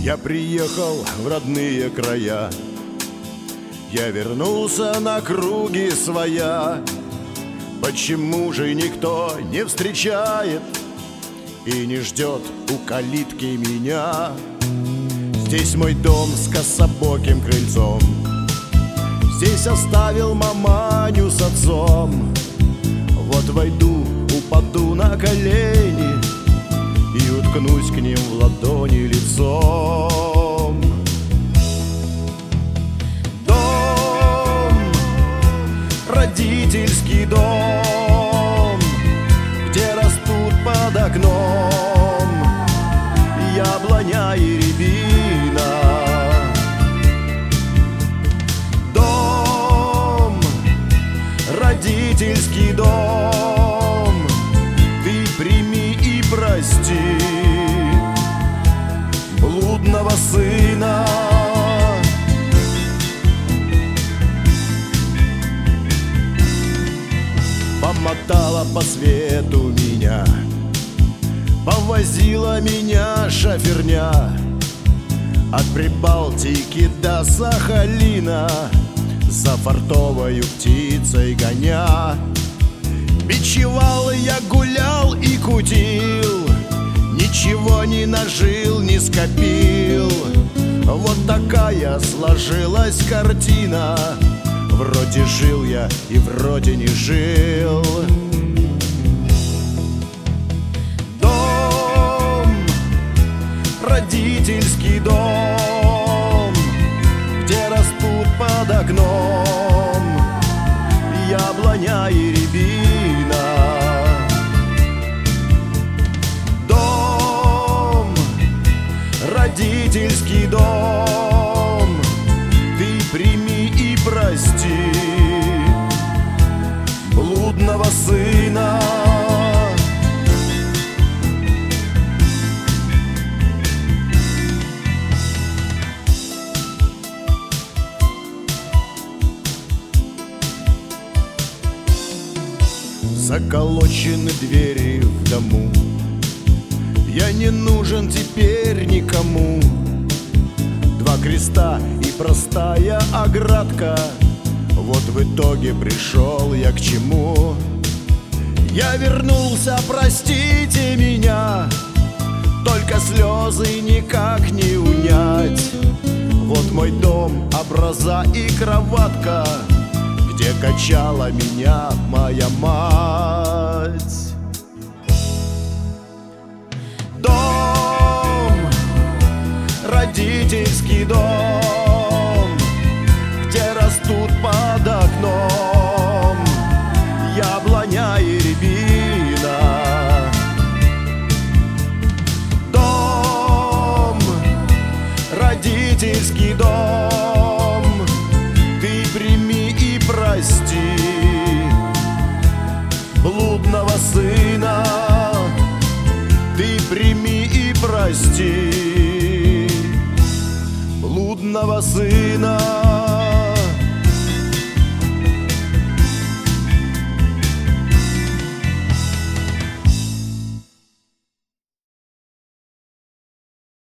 Я приехал в родные края, я вернулся на круги своя. Почему же никто не встречает и не ждет у калитки меня? Здесь мой дом с кособоким крыльцом, здесь оставил маманю с отцом. Вот войду, упаду на колени и уткнусь к ним в ладони лицом. Дом, родительский дом, где растут под окном яблоня и рябина. Дом, родительский дом, ты прими и прости блудного сына. Помотала по свету меня, повозила меня шоферня от Прибалтики до Сахалина, за фартовою птицей гоня. Бичевал я, гулял и кутил, ничего не нажил, не скопил. Вот такая сложилась картина, вроде жил я и вроде не жил. Дом, родительский дом, где растут под окном яблоня и рябина. Дом, родительский дом, ты прими и прости блудного сына. Заколочены двери в дому, я не нужен теперь никому. Два креста и простая оградка, вот в итоге пришел я к чему. Я вернулся, простите меня, только слезы никак не унять. Вот мой дом, образа и кроватка, где качала меня моя мать. Дом, родительский дом, где растут под окном яблоня и рябина. Дом, родительский дом, ты прими и прости блудного сына. Ты прими и прости блудного сына.